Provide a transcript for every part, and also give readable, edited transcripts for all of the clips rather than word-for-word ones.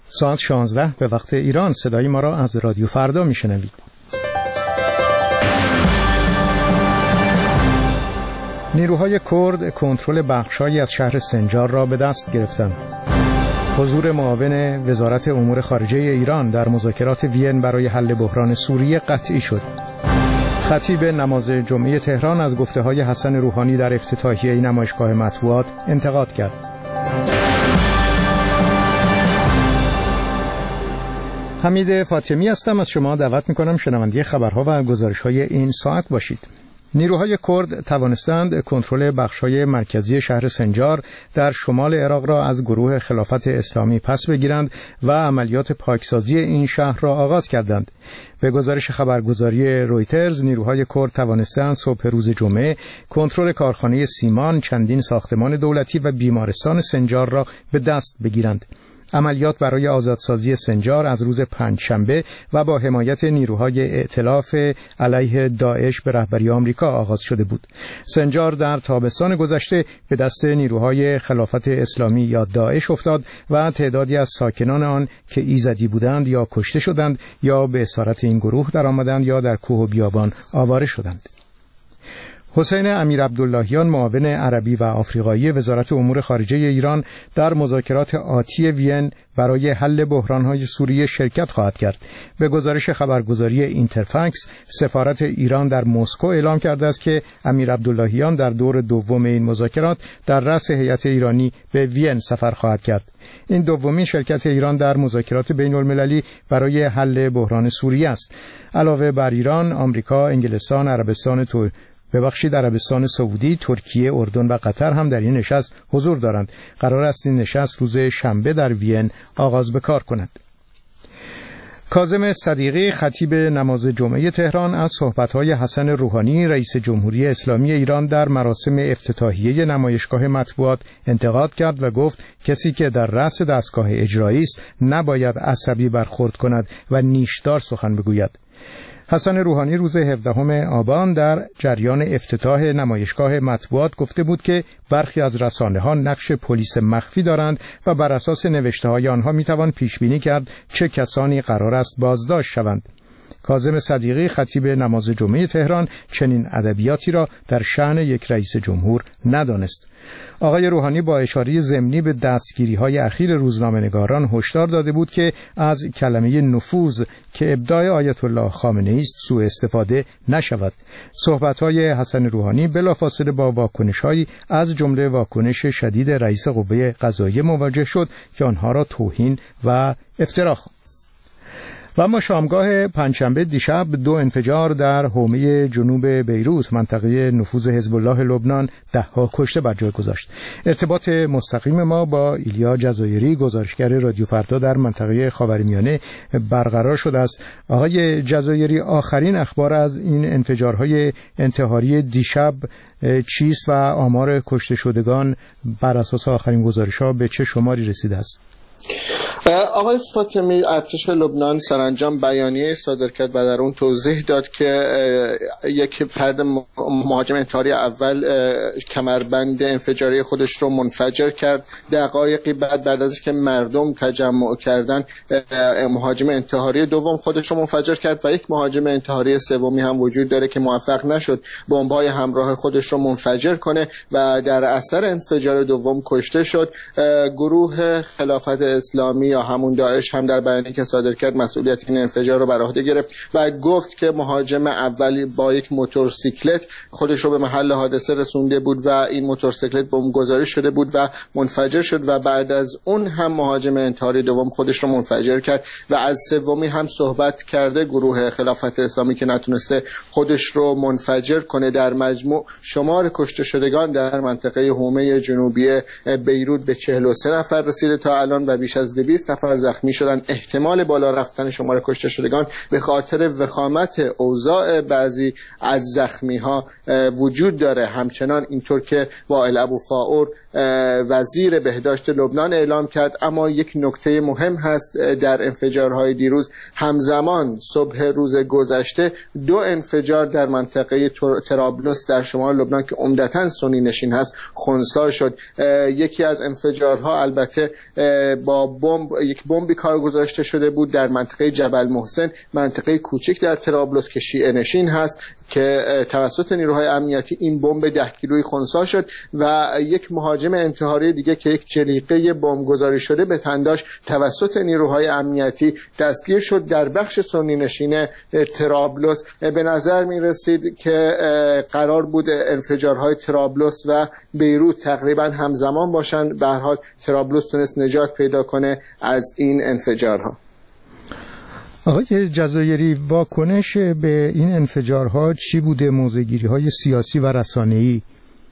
ساعت 16 به وقت ایران صدای ما را از رادیو فردا میشنوید. نیروهای کرد کنترل بخش‌هایی از شهر سنجار را به دست گرفتند. حضور معاون وزارت امور خارجه ایران در مذاکرات وین برای حل بحران سوریه قطعی شد. خطیب نماز جمعه تهران از گفته‌های حسن روحانی در افتتاحیه نمایشگاه مطبوعات انتقاد کرد. حمید فاطمی هستم. از شما دعوت می‌کنم شنونده خبرها و گزارش‌های این ساعت باشید. نیروهای کرد توانستند کنترل بخش‌های مرکزی شهر سنجار در شمال عراق را از گروه خلافت اسلامی پس بگیرند و عملیات پاکسازی این شهر را آغاز کردند. به گزارش خبرگزاری رویترز، نیروهای کرد توانستند صبح روز جمعه کنترل کارخانه سیمان، چندین ساختمان دولتی و بیمارستان سنجار را به دست بگیرند. عملیات برای آزادسازی سنجار از روز پنجشنبه و با حمایت نیروهای ائتلاف علیه داعش به رهبری آمریکا آغاز شده بود. سنجار در تابستان گذشته به دست نیروهای خلافت اسلامی یا داعش افتاد و تعدادی از ساکنان آن که ایزدی بودند یا کشته شدند یا به اسارت این گروه درآمدند یا در کوه و بیابان آواره شدند. حسین امیرعبداللهیان معاون عربی و آفریقایی وزارت امور خارجه ایران در مذاکرات آتی وین برای حل بحران‌های سوریه شرکت خواهد کرد. به گزارش خبرگزاری اینترفکس، سفارت ایران در مسکو اعلام کرده است که امیرعبداللهیان در دور دوم این مذاکرات در رأس هیئت ایرانی به وین سفر خواهد کرد. این دومین شرکت ایران در مذاکرات بین‌المللی برای حل بحران سوریه است. علاوه بر ایران، آمریکا، انگلستان، عربستان سعودی، ترکیه، اردن و قطر هم در این نشست حضور دارند. قرار است این نشست روز شنبه در وین آغاز به کار کند. کاظم صدیقی خطیب نماز جمعه تهران از صحبت‌های حسن روحانی رئیس جمهوری اسلامی ایران در مراسم افتتاحیه نمایشگاه مطبوعات انتقاد کرد و گفت کسی که در رأس دستگاه اجرایی است نباید عصبی برخورد کند و نیشدار سخن بگوید. حسن روحانی روز 17 آبان در جریان افتتاح نمایشگاه مطبوعات گفته بود که برخی از رسانه‌ها نقش پلیس مخفی دارند و بر اساس نوشته‌های آنها میتوان پیش بینی کرد چه کسانی قرار است بازداشت شوند. کاظم صدیقی خطیب نماز جمعه تهران چنین ادبیاتی را در شأن یک رئیس جمهور ندانست. آقای روحانی با اشاره ضمنی به دستگیری‌های اخیر روزنامه‌نگاران هشدار داده بود که از کلمه نفوذ که ابداع آیت الله خامنه‌ای است سوء استفاده نشود. صحبت‌های حسن روحانی بلافاصله با واکنش‌هایی از جمله واکنش شدید رئیس قوه قضاییه مواجه شد که آنها را توهین و افترا خواند. و اما شامگاه پنجشنبه دیشب 2 انفجار در حومه جنوب بیروت منطقه نفوذ حزب الله لبنان 10 کشته بر جای گذاشت. ارتباط مستقیم ما با ایلیا جزایری گزارشگر رادیو فردا در منطقه خاورمیانه برقرار شده است. آقای جزایری، آخرین اخبار از این انفجارهای انتحاری دیشب چیست و آمار کشته شدگان بر اساس آخرین گزارش‌ها به چه شماری رسیده است؟ آقای فاطمی، ارتش لبنان سرانجام بیانیه صادر کرد و در اون توضیح داد که یک فرد مهاجم انتحاری اول کمربند انفجاری خودش رو منفجر کرد. دقایقی بعد از که مردم تجمع کردن، مهاجم انتحاری دوم خودش رو منفجر کرد و یک مهاجم انتحاری سومی هم وجود داره که موفق نشد بمب‌های همراه خودش رو منفجر کنه و در اثر انفجار دوم کشته شد. گروه خلافت اسلامی یا همون داعش هم در بیانیه‌ای که صادر کرد مسئولیت این انفجار رو بر عهده گرفت و گفت که مهاجم اولی با یک موتورسیکلت خودش رو به محل حادثه رسونده بود و این موتورسیکلت بمبگذاری شده بود و منفجر شد و بعد از اون هم مهاجم انتحاری دوم خودش رو منفجر کرد و از سومی هم صحبت کرده گروه خلافت اسلامی که نتونسته خودش رو منفجر کنه. در مجموع شمار کشته شدگان در منطقه حومه جنوبی بیروت به 43 نفر رسیده تا الان و بیش از 200 نفر زخمی شدن. احتمال بالا رفتن شمار کشته شدگان به خاطر وخامت اوضاع بعضی از زخمی ها وجود داره. همچنان اینطور که وائل ابوفاور وزیر بهداشت لبنان اعلام کرد. اما یک نکته مهم هست در انفجارهای دیروز، همزمان صبح روز گذشته 2 انفجار در منطقه طرابلس در شمال لبنان که عمدتاً سنی نشین هست خنثی شد. یکی از انفجارها البته با بمب یک بمبی کار گذاشته شده بود در منطقه جبل محسن، منطقه کوچک در طرابلس که شیعه نشین هست، که توسط نیروهای امنیتی این بمب 10 کیلویی خنثی شد و یک مهاجم انتحاری دیگه که یک جلیقه بمب گذاری شده به تن داشت توسط نیروهای امنیتی دستگیر شد در بخش سنی نشین طرابلس. به نظر می رسید که قرار بود انفجارهای طرابلس و بیروت تقریبا همزمان باشند. به هر حال طرابلس تونست نجات پیدا کنه از این انفجارها. آقای جزایری، واکنش به این انفجارها چی بوده؟ موضع‌گیری‌های سیاسی و رسانه‌ای؟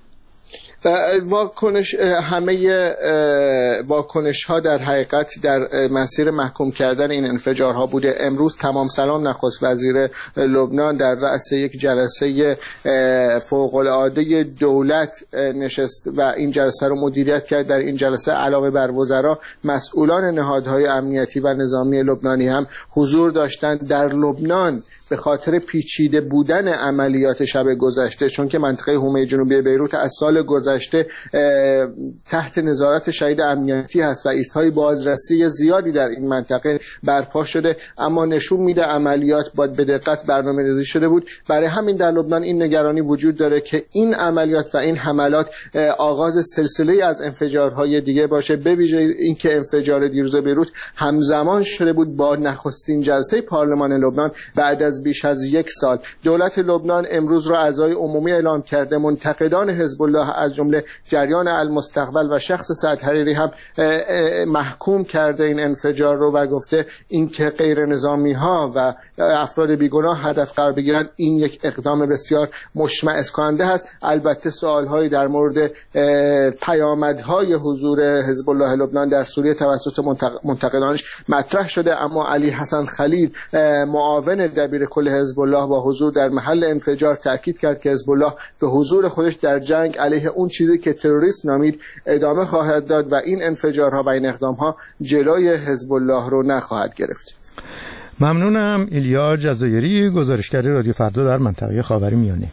همه واکنش ها در حقیقت در مسیر محکوم کردن این انفجارها بوده. امروز تمام سلام نخست وزیر لبنان در رأس یک جلسه فوق العاده دولت نشست و این جلسه رو مدیریت کرد. در این جلسه علاوه بر وزرا مسئولان نهادهای امنیتی و نظامی لبنانی هم حضور داشتند. در لبنان به خاطر پیچیده بودن عملیات شب گذشته، چون که منطقه حومه جنوبی بیروت از سال گذشته تحت نظارت شدید امنیتی هست و ایستهای بازرسی زیادی در این منطقه برپا شده، اما نشون میده عملیات باید به دقت برنامه‌ریزی شده بود. برای همین در لبنان این نگرانی وجود داره که این عملیات و این حملات آغاز سلسله از انفجارهای دیگه باشه، به ویژه اینکه انفجار دیروز بیروت همزمان شده بود با نخستین جلسه پارلمان لبنان بعد از بیش از یک سال. دولت لبنان امروز را اعضای عمومی اعلام کرده. منتقدان حزب الله از جمله جریان المستقبل و شخص سعد حریری هم محکوم کرده این انفجار رو و گفته اینکه غیر نظامی ها و افراد بیگناه هدف قرار بگیرن این یک اقدام بسیار مشمئز کننده هست. البته سوال‌هایی در مورد پیامدهای حضور حزب الله لبنان در سوریه توسط منتقدانش مطرح شده، اما علی حسن خلیل معاون دبیر کل حزب الله با حضور در محل انفجار تاکید کرد که حزب الله به حضور خودش در جنگ علیه اون چیزی که تروریسم نامید ادامه خواهد داد و این انفجارها و این اقدامها جلوی حزب الله رو نخواهد گرفت. ممنونم. ایلیا جزایری، گزارشگر رادیو فردا در منطقه خاورمیانه.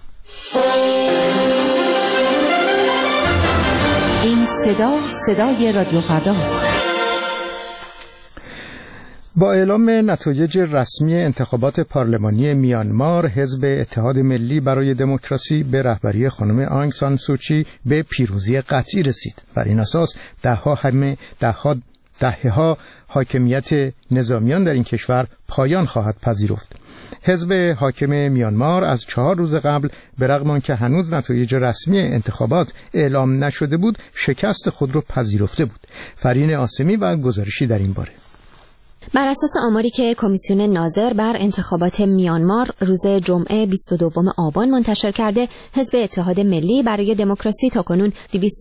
این صدای رادیو فرداست. با اعلام نتایج رسمی انتخابات پارلمانی میانمار، حزب اتحاد ملی برای دموکراسی به رهبری خانم آنگ سان سوچی به پیروزی قطعی رسید. بر این اساس دهه‌ها حاکمیت نظامیان در این کشور پایان خواهد پذیرفت. حزب حاکم میانمار از 4 روز قبل به رغم آنکه هنوز نتایج رسمی انتخابات اعلام نشده بود، شکست خود را پذیرفته بود. فرین آسمی و گزارشی در این باره. بر اساس آماری که کمیسیون ناظر بر انتخابات میانمار روز جمعه 22 آبان منتشر کرده، حزب اتحاد ملی برای دموکراسی تاکنون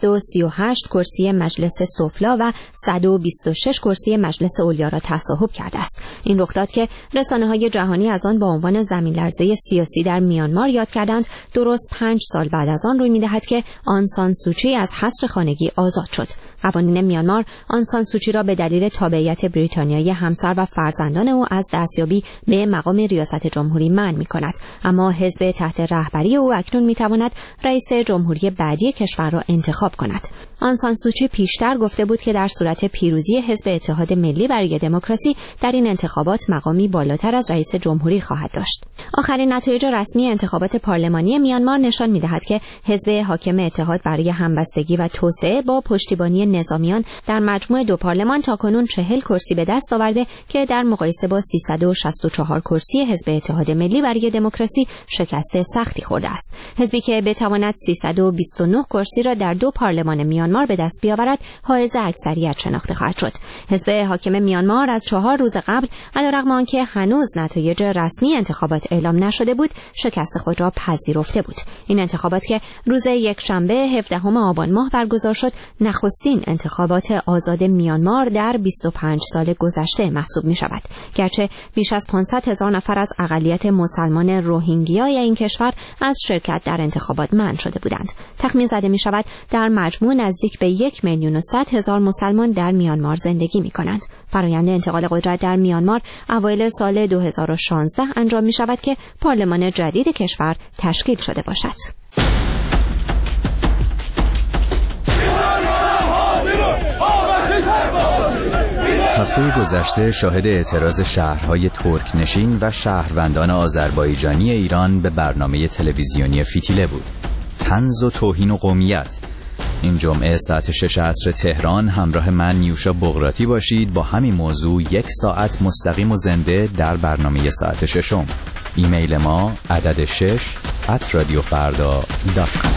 238 کرسی مجلس سفلا و 126 کرسی مجلس علیا را تصاحب کرده است. این رخداد که رسانه‌های جهانی از آن با عنوان زمین‌لرزه سیاسی در میانمار یاد کردند، درست 5 سال بعد از آن روی می‌دهد که آن سان سوچی از حصر خانگی آزاد شد. قوانین میانمار آن سان سوچی را به دلیل تابعیت بریتانیایی همسر و فرزندان او از دستیابی به مقام ریاست جمهوری منع می‌کند، اما حزب تحت رهبری او اکنون می‌تواند رئیس جمهوری بعدی کشور را انتخاب کند. آن سان سوچی پیشتر گفته بود که در صورت پیروزی حزب اتحاد ملی برای دموکراسی در این انتخابات مقامی بالاتر از رئیس جمهوری خواهد داشت. آخرین نتایج رسمی انتخابات پارلمانی میانمار نشان می‌دهد که حزب حاکم اتحاد برای همبستگی و توسعه با پشتیبانی نظامیان در مجموع 2 پارلمان تاکنون 40 کرسی به دست آورده که در مقایسه با 364 کرسی حزب اتحاد ملی برای دموکراسی شکست سختی خورده است. حزبی که بتواند 329 کرسی را در 2 پارلمان میانمار به دست بیاورد، حائز اکثریت شناخته خواهد شد. حزب حاکم میانمار از 4 روز قبل علیرغم آنکه هنوز نتایج رسمی انتخابات اعلام نشده بود، شکست خود را پذیرفته بود. این انتخابات که روز یکشنبه 17 آبان ماه برگزار شد، نخستین انتخابات آزاد میانمار در 25 سال گذشته محسوب می شود. گرچه بیش از 500,000 نفر از اقلیت مسلمان روهینگیای این کشور از شرکت در انتخابات منع شده بودند. تخمین زده می شود در مجموع نزدیک به 1,100,000 مسلمان در میانمار زندگی می کنند. فرآیند انتقال قدرت در میانمار اوایل سال 2016 انجام می شود که پارلمان جدید کشور تشکیل شده باشد. هفته گذشته شاهد اعتراض شهرهای ترک نشین و شهروندان آذربایجانی ایران به برنامه تلویزیونی فتیله بود. طنز و توهین و قومیت. این جمعه ساعت 6 عصر تهران همراه من نیوشا بغراتی باشید با همین موضوع 1 ساعت مستقیم و زنده در برنامه ساعت 6. ایمیل ما عدد 6@radiofarda.com.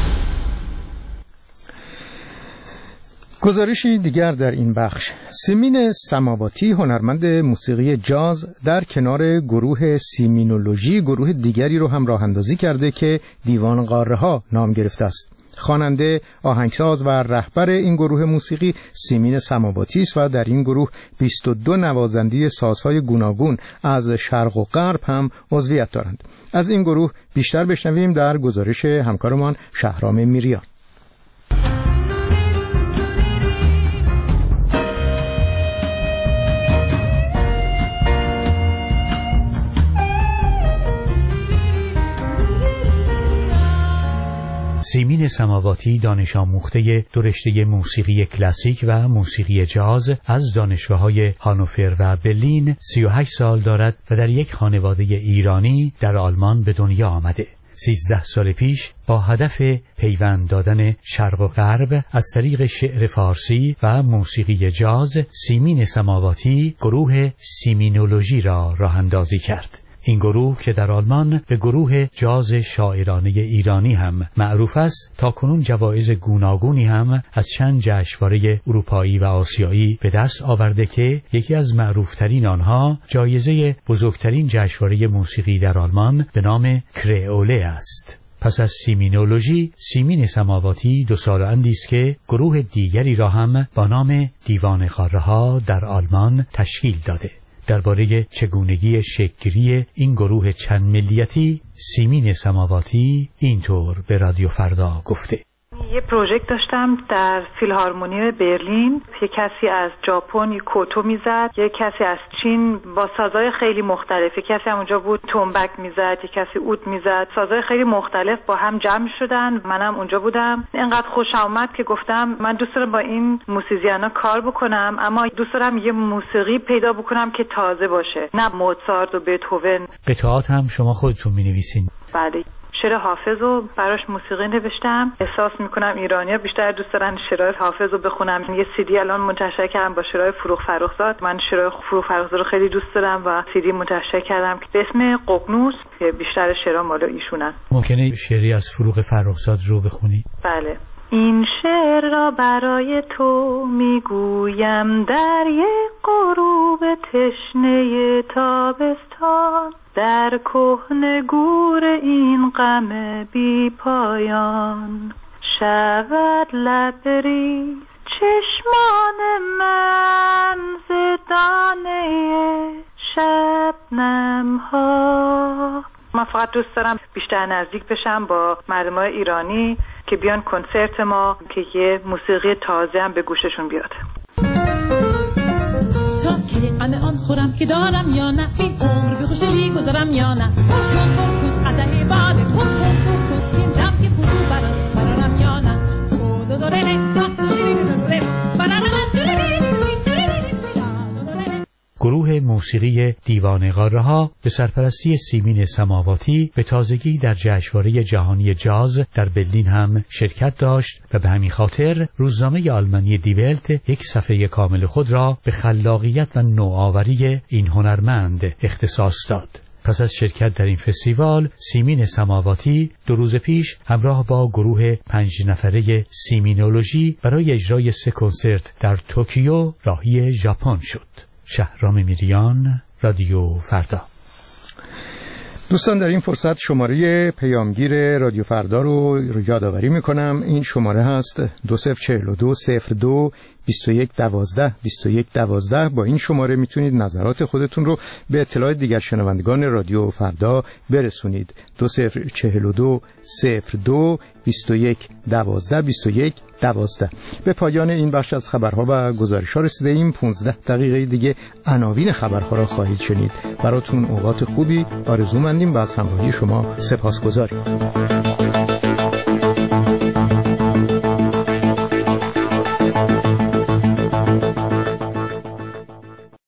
گزارشی دیگر در این بخش. سیمین سماواتی هنرمند موسیقی جاز در کنار گروه سیمینولوژی گروه دیگری رو هم راه اندازی کرده که دیوان غاره ها نام گرفته است. خواننده، آهنگساز و رهبر این گروه موسیقی سیمین سماواتی است و در این گروه 22 نوازنده سازهای گوناگون از شرق و غرب هم عضویت دارند. از این گروه بیشتر بشنویم در گزارش همکارمان شهرام میریان. سیمین سماواتی دانش آموخته دو رشته موسیقی کلاسیک و موسیقی جاز از دانشگاه‌های هانوفر و برلین 38 سال دارد و در یک خانواده ایرانی در آلمان به دنیا آمده. 13 سال پیش با هدف پیوند دادن شرق و غرب از طریق شعر فارسی و موسیقی جاز، سیمین سماواتی گروه سیمینولوژی را راه اندازی کرد. این گروه که در آلمان به گروه جاز شاعرانه ایرانی هم معروف است، تاکنون جوایز گوناگونی هم از چند جشنواره اروپایی و آسیایی به دست آورده که یکی از معروفترین آنها جایزه بزرگترین جشنواره موسیقی در آلمان به نام کرئوله است. پس از سیمینولوژی، سیمین سماواتی 2 سال اندی است که گروه دیگری را هم با نام دیوان غاره ها در آلمان تشکیل داده. درباره چگونگی شکل‌گیری این گروه چند ملیتی، سیمین سماواتی اینطور به رادیو فردا گفته: یه پروژکت داشتم در فیلهارمونی برلین. یه کسی از ژاپن کوتو میزد، یه کسی از چین با سازهای خیلی مختلف، یه کسی هم اونجا بود تنبک میزد، یه کسی عود میزد. سازهای خیلی مختلف با هم جمع شدن، منم اونجا بودم. اینقدر خوشم اومد که گفتم من دوست دارم با این موسیقیانا کار بکنم، اما دوست دارم یه موسیقی پیدا بکنم که تازه باشه، نه موزارت و بتهوون. قطعات هم شما خودتون مینویسین؟ بله. شعر حافظ رو براش موسیقی نوشتم. احساس میکنم ایرانی‌ها بیشتر دوست دارن شعرهای حافظ رو بخونم. یه CD الان منتشر کردم با شعرهای فروغ فرخزاد. من شعرهای فروغ فرخزاد رو خیلی دوست دارم و CD منتشر کردم که به اسم ققنوس، که بیشتر شعرها مال ایشونن. ممکنه شعری از فروغ فرخزاد رو بخونی؟ بله. این شعر را برای تو میگویم در یک غروب تشنه تابستان، در کهنه گور این غم بی پایان، شود لبریز چشمان من ز دانه شبنم ها. من فقط دوست دارم بیشتر نزدیک بشم با مردمای ایرانی که بیان کنسرت ما، که یه موسیقی تازه هم به گوششون بیاد. تا که غم آن خورم که دارم یا نه، این عمر به خوشدلی گذارم یا نه، قدح باده این جمع که فرو برارم یا نه. گروه موسیقی دیوان غاره ها به سرپرستی سیمین سماواتی به تازگی در جشنواره جهانی جاز در برلین هم شرکت داشت و به همین خاطر روزنامه آلمانی دی ولت یک صفحه کامل خود را به خلاقیت و نوآوری این هنرمند اختصاص داد. پس از شرکت در این فستیوال، سیمین سماواتی 2 روز پیش همراه با گروه 5 نفره سیمینولوژی برای اجرای 3 کنسرت در توکیو راهی ژاپن شد. شهرام میریان، رادیو فردا. دوستان، در این فرصت شماره پیامگیر رادیو فردا رو یادآوری میکنم. این شماره هست 2042 02 21 12 21 12. با این شماره میتونید نظرات خودتون رو به اطلاع دیگر شنوندگان رادیو فردا برسونید. 2042 02 21 12 21 12. به پایان این بخش از خبرها و گزارش‌ها رسیده ایم. 15 دقیقه دیگه عناوین خبرها را خواهید شنید. براتون اوقات خوبی آرزو مندیم و از همراهی شما سپاسگزاریم.